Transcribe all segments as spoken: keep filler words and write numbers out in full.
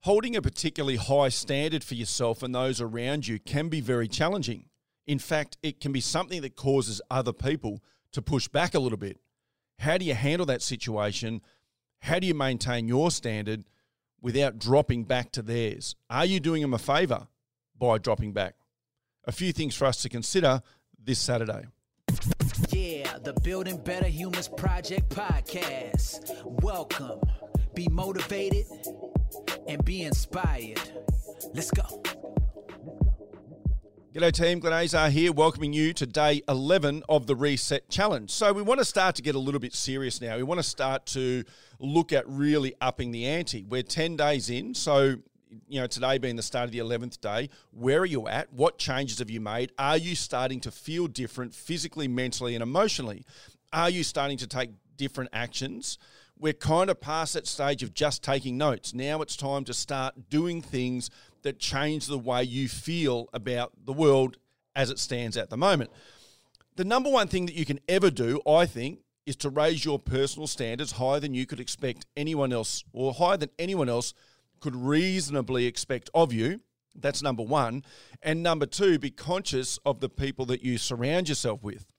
Holding a particularly high standard for yourself and those around you can be very challenging. In fact, it can be something that causes other people to push back a little bit. How do you handle that situation? How do you maintain your standard without dropping back to theirs? Are you doing them a favour by dropping back? A few things for us to consider this Saturday. Yeah, the Building Better Humans Project podcast. Welcome. Be motivated and be inspired. Let's go. G'day team, Glenn Azar here, welcoming you to day eleven of the Reset Challenge. So we want to start to get a little bit serious now. We want to start to look at really upping the ante. We're ten days in, so you know, today being the start of the eleventh day, where are you at? What changes have you made? Are you starting to feel different physically, mentally, and emotionally? Are you starting to take different actions? We're kind of past that stage of just taking notes. Now it's time to start doing things that change the way you feel about the world as it stands at the moment. The number one thing that you can ever do, I think, is to raise your personal standards higher than you could expect anyone else, or higher than anyone else could reasonably expect of you. That's number one. And number two, be conscious of the people that you surround yourself with.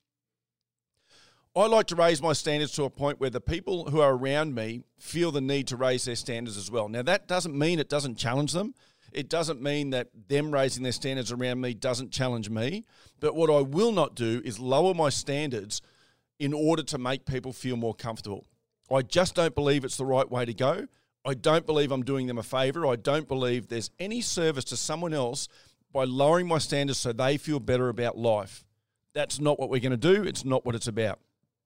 I like to raise my standards to a point where the people who are around me feel the need to raise their standards as well. Now, that doesn't mean it doesn't challenge them. It doesn't mean that them raising their standards around me doesn't challenge me. But what I will not do is lower my standards in order to make people feel more comfortable. I just don't believe it's the right way to go. I don't believe I'm doing them a favour. I don't believe there's any service to someone else by lowering my standards so they feel better about life. That's not what we're going to do. It's not what it's about.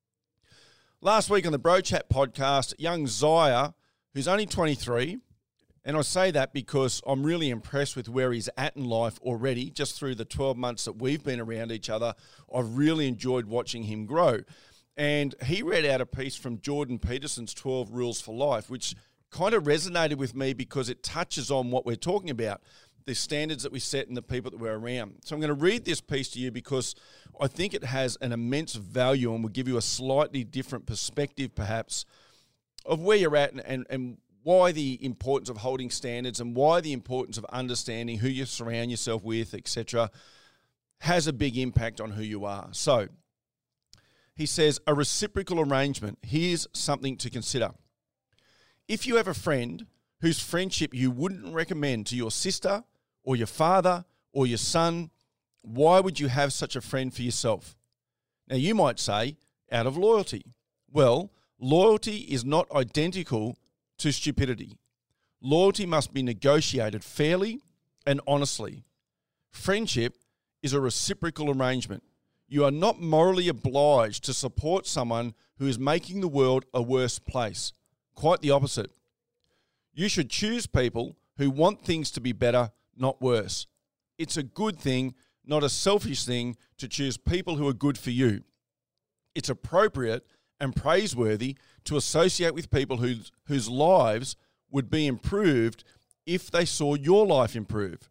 Last week on the Bro Chat podcast, young Zaya, who's only twenty-three, and I say that because I'm really impressed with where he's at in life already, just through the twelve months that we've been around each other. I've really enjoyed watching him grow. And he read out a piece from Jordan Peterson's twelve Rules for Life, which kind of resonated with me because it touches on what we're talking about, the standards that we set and the people that we're around. So I'm going to read this piece to you because I think it has an immense value and will give you a slightly different perspective perhaps of where you're at and, and, and why the importance of holding standards and why the importance of understanding who you surround yourself with, et cetera, has a big impact on who you are. So he says, a reciprocal arrangement. Here's something to consider. If you have a friend whose friendship you wouldn't recommend to your sister or your father or your son, why would you have such a friend for yourself? Now, you might say, out of loyalty. Well, loyalty is not identical to stupidity. Loyalty must be negotiated fairly and honestly. Friendship is a reciprocal arrangement. You are not morally obliged to support someone who is making the world a worse place. Quite the opposite. You should choose people who want things to be better, not worse. It's a good thing, not a selfish thing, to choose people who are good for you. It's appropriate and praiseworthy to associate with people whose, whose lives would be improved if they saw your life improve.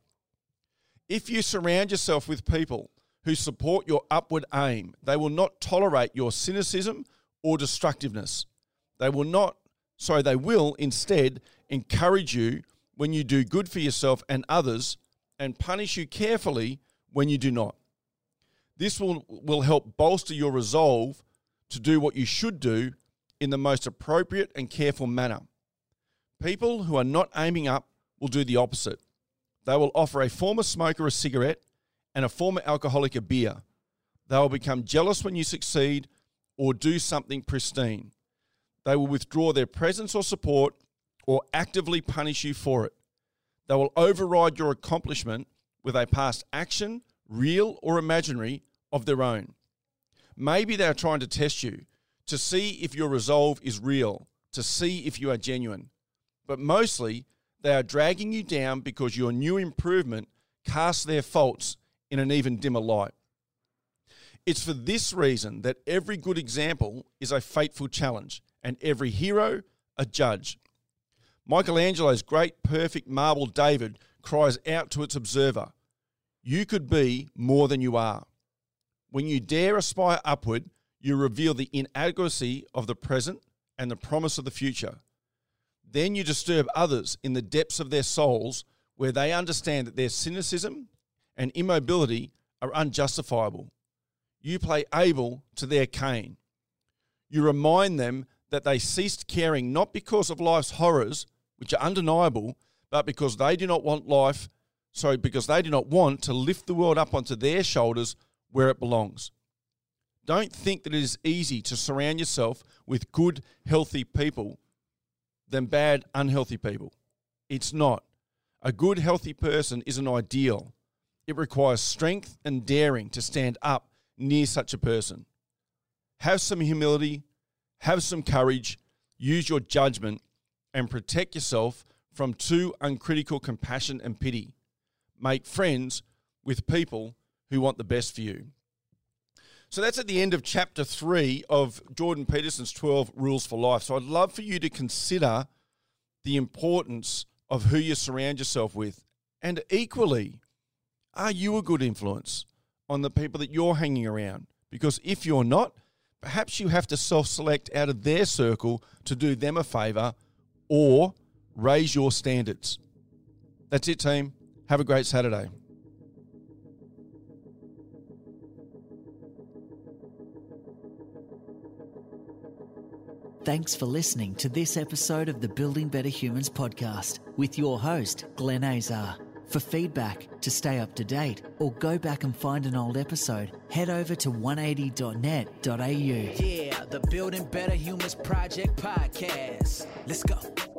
If you surround yourself with people who support your upward aim, they will not tolerate your cynicism or destructiveness. They will not So they will instead encourage you when you do good for yourself and others and punish you carefully when you do not. This will, will help bolster your resolve to do what you should do in the most appropriate and careful manner. People who are not aiming up will do the opposite. They will offer a former smoker a cigarette and a former alcoholic a beer. They will become jealous when you succeed or do something pristine. They will withdraw their presence or support or actively punish you for it. They will override your accomplishment with a past action, real or imaginary, of their own. Maybe they are trying to test you, to see if your resolve is real, to see if you are genuine. But mostly, they are dragging you down because your new improvement casts their faults in an even dimmer light. It's for this reason that every good example is a fateful challenge, and every hero a judge. Michelangelo's great perfect marble David cries out to its observer, "You could be more than you are." When you dare aspire upward, you reveal the inadequacy of the present and the promise of the future. then you disturb others in the depths of their souls where they understand that their cynicism and immobility are unjustifiable. You play Abel to their Cain. You remind them that they ceased caring not because of life's horrors, which are undeniable, but because they do not want life, sorry, because they do not want to lift the world up onto their shoulders where it belongs. Don't think that it is easy to surround yourself with good, healthy people than bad, unhealthy people. It's not. A good, healthy person is an ideal. It requires strength and daring to stand up near such a person. Have some humility, have some courage, use your judgment, and protect yourself from too uncritical compassion and pity. Make friends with people who want the best for you. So that's at the end of chapter three of Jordan Peterson's twelve Rules for Life. So I'd love for you to consider the importance of who you surround yourself with. And equally, are you a good influence on the people that you're hanging around? Because if you're not, perhaps you have to self-select out of their circle to do them a favour or raise your standards. That's it, team. Have a great Saturday. Thanks for listening to this episode of the Building Better Humans podcast with your host, Glenn Azar. For feedback, to stay up to date, or go back and find an old episode, head over to one eighty dot net dot a u. Yeah, the Building Better Humans Project podcast. Let's go.